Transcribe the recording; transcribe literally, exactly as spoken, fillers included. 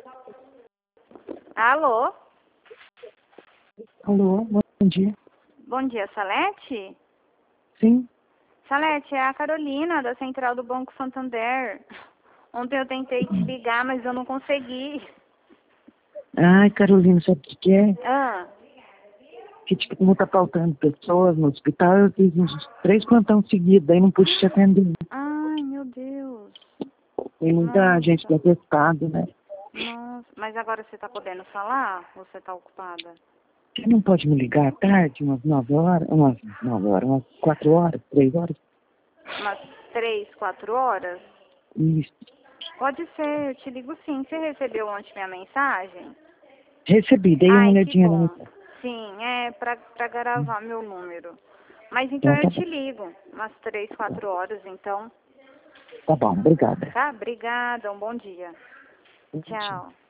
Alô? Alô, bom dia. Bom dia, Salete? Sim? Salete, é a Carolina, da Central do Banco Santander. Ontem eu tentei te ligar, mas eu não consegui. Ai, Carolina, sabe o que, que é? Ah, Que tipo, como tá faltando pessoas no hospital, eu fiz uns três plantão seguidos, aí não pude te atender. ai, meu Deus. Tem muita gente Nossa, atestado, né? nossa. Mas agora você tá podendo falar ou você tá ocupada? Você não pode me ligar à tarde, umas nove horas, umas nove horas, umas quatro horas, três horas? Umas três, quatro horas? Isso. Pode ser, eu te ligo sim. Você recebeu ontem minha mensagem? Recebi, dei uma Ai, que olhadinha bom. no... Sim, é pra, pra gravar meu número. Mas então Então eu tá te bom. ligo, umas três, quatro horas, então. Tá bom, obrigada. Tá? Obrigada, um bom dia. Bom dia. Tchau.